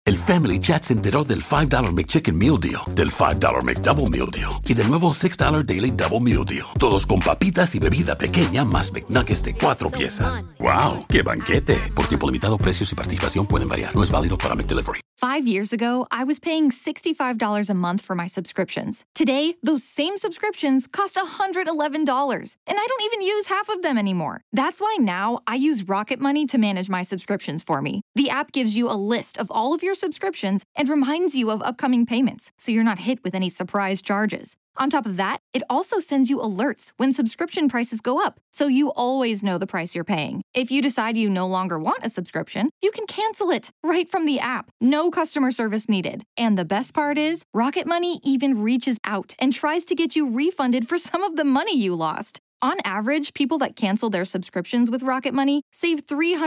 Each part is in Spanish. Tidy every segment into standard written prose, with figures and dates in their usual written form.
El Family Chat se enteró del $5 McChicken Meal Deal, del $5 McDouble Meal Deal y del nuevo $6 Daily Double Meal Deal. Todos con papitas y bebida pequeña más McNuggets de 4 piezas. ¡Wow! ¡Qué banquete! Por tiempo limitado, precios y participación pueden variar. No es válido para McDelivery. 5 years ago, I was paying $65 a month for my subscriptions. Today, those same subscriptions cost $111, and I don't even use half of them anymore. That's why now I use Rocket Money to manage my subscriptions for me. The app gives you a list of all of your subscriptions and reminds you of upcoming payments, so you're not hit with any surprise charges. On top of that, it also sends you alerts when subscription prices go up, so you always know the price you're paying. If you decide you no longer want a subscription, you can cancel it right from the app. No customer service needed. And the best part is, Rocket Money even reaches out and tries to get you refunded for some of the money you lost. On average, people that cancel their subscriptions with Rocket Money save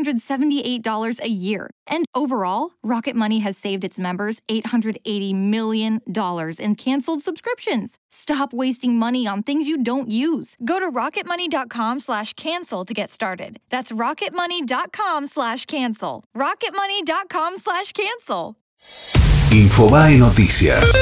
$378 a year. And overall, Rocket Money has saved its members $880 million in canceled subscriptions. Stop wasting money on things you don't use. Go to rocketmoney.com/cancel to get started. That's rocketmoney.com/cancel. rocketmoney.com/cancel. Infobae Noticias.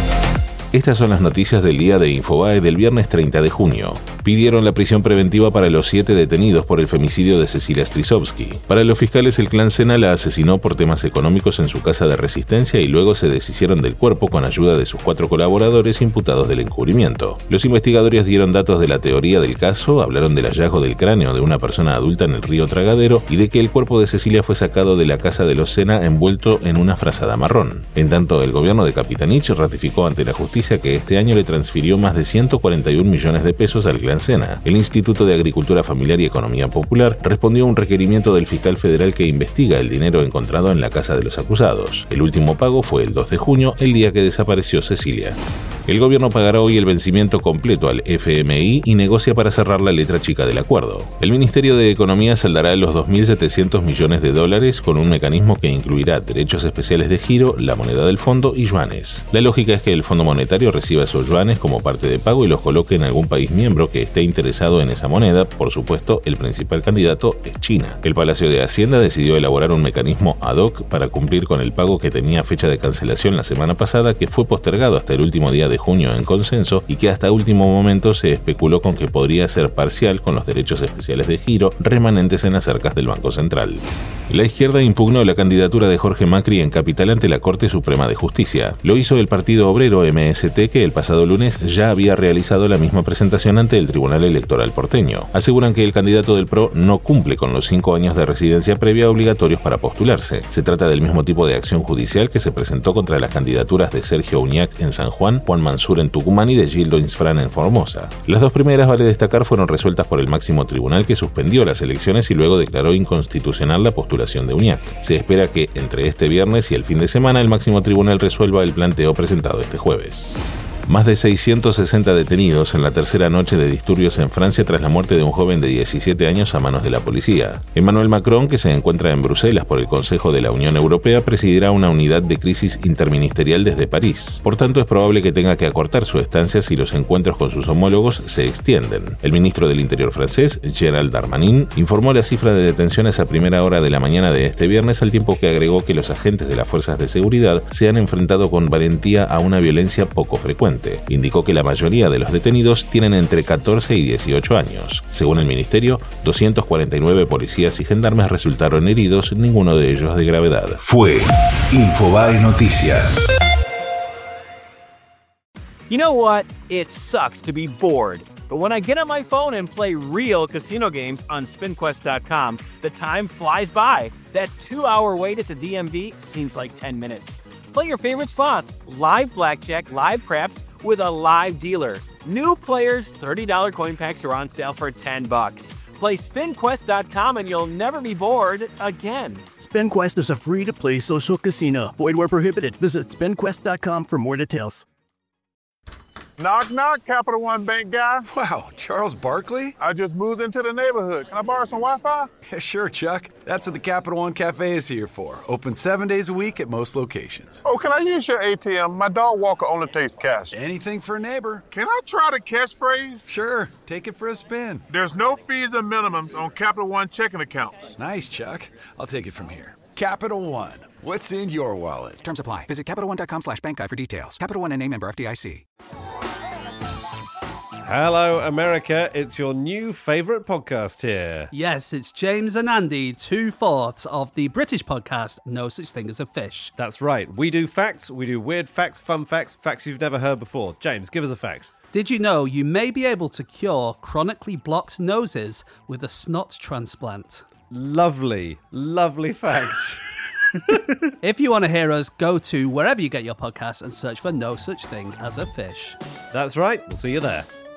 Estas son las noticias del día de Infobae del viernes 30 de junio. Pidieron la prisión preventiva para los 7 detenidos por el femicidio de Cecilia Strisovsky. Para los fiscales, el clan Sena la asesinó por temas económicos en su casa de Resistencia y luego se deshicieron del cuerpo con ayuda de sus 4 colaboradores imputados del encubrimiento. Los investigadores dieron datos de la teoría del caso, hablaron del hallazgo del cráneo de una persona adulta en el río Tragadero y de que el cuerpo de Cecilia fue sacado de la casa de los Sena envuelto en una frazada marrón. En tanto, el gobierno de Capitanich ratificó ante la justicia que este año le transfirió más de 141 millones de pesos al clan Sena. El Instituto de Agricultura Familiar y Economía Popular respondió a un requerimiento del fiscal federal que investiga el dinero encontrado en la casa de los acusados. El último pago fue el 2 de junio, el día que desapareció Cecilia. El gobierno pagará hoy el vencimiento completo al FMI y negocia para cerrar la letra chica del acuerdo. El Ministerio de Economía saldará los $2.700 millones con un mecanismo que incluirá derechos especiales de giro, la moneda del fondo y yuanes. La lógica es que el Fondo Monetario reciba esos yuanes como parte de pago y los coloque en algún país miembro que esté interesado en esa moneda. Por supuesto, el principal candidato es China. El Palacio de Hacienda decidió elaborar un mecanismo ad hoc para cumplir con el pago que tenía fecha de cancelación la semana pasada, que fue postergado hasta el último día de junio en consenso y que hasta último momento se especuló con que podría ser parcial con los derechos especiales de giro remanentes en las arcas del Banco Central. La izquierda impugnó la candidatura de Jorge Macri en Capital ante la Corte Suprema de Justicia. Lo hizo el Partido Obrero MST, que el pasado lunes ya había realizado la misma presentación ante el Tribunal Electoral porteño. Aseguran que el candidato del PRO no cumple con los 5 años de residencia previa obligatorios para postularse. Se trata del mismo tipo de acción judicial que se presentó contra las candidaturas de Sergio Uñac en San Juan, Juan Mansur en Tucumán y de Gildo Insfrán en Formosa. Las 2 primeras, vale destacar, fueron resueltas por el máximo tribunal, que suspendió las elecciones y luego declaró inconstitucional la postulación de Uñac. Se espera que entre este viernes y el fin de semana el máximo tribunal resuelva el planteo presentado este jueves. Más de 660 detenidos en la tercera noche de disturbios en Francia tras la muerte de un joven de 17 años a manos de la policía. Emmanuel Macron, que se encuentra en Bruselas por el Consejo de la Unión Europea, presidirá una unidad de crisis interministerial desde París. Por tanto, es probable que tenga que acortar su estancia si los encuentros con sus homólogos se extienden. El ministro del Interior francés, Gérald Darmanin, informó la cifra de detenciones a primera hora de la mañana de este viernes, al tiempo que agregó que los agentes de las fuerzas de seguridad se han enfrentado con valentía a una violencia poco frecuente. Indicó que la mayoría de los detenidos tienen entre 14 y 18 años. Según el ministerio, 249 policías y gendarmes resultaron heridos, ninguno de ellos de gravedad. Fue Infobae Noticias. You know what? It sucks to be bored. But when I get on my phone and play real casino games on SpinQuest.com, the time flies by. That 2-hour wait at the DMV seems like 10 minutes. Play your favorite slots, live blackjack, live craps, with a live dealer. New players, $30 coin packs are on sale for $10. Play SpinQuest.com and you'll never be bored again. SpinQuest is a free-to-play social casino. Void where prohibited. Visit SpinQuest.com for more details. Knock, knock, Capital One Bank guy. Wow, Charles Barkley? I just moved into the neighborhood. Can I borrow some Wi-Fi? Yeah, sure, Chuck. That's what the Capital One Cafe is here for. Open 7 days a week at most locations. Oh, can I use your ATM? My dog walker only takes cash. Anything for a neighbor. Can I try the catchphrase? Sure, take it for a spin. There's no fees or minimums on Capital One checking accounts. Nice, Chuck. I'll take it from here. Capital One. What's in your wallet? Terms apply. Visit CapitalOne.com/bankguide for details. Capital One, N.A. member FDIC. Hello, America. It's your new favourite podcast here. Yes, it's James and Andy, 2/4 of the British podcast No Such Thing as a Fish. That's right. We do facts. We do weird facts, fun facts, facts you've never heard before. James, give us a fact. Did you know you may be able to cure chronically blocked noses with a snot transplant? Lovely, lovely facts. If you want to hear us, go to wherever you get your podcasts and search for No Such Thing as a Fish. That's right. We'll see you there.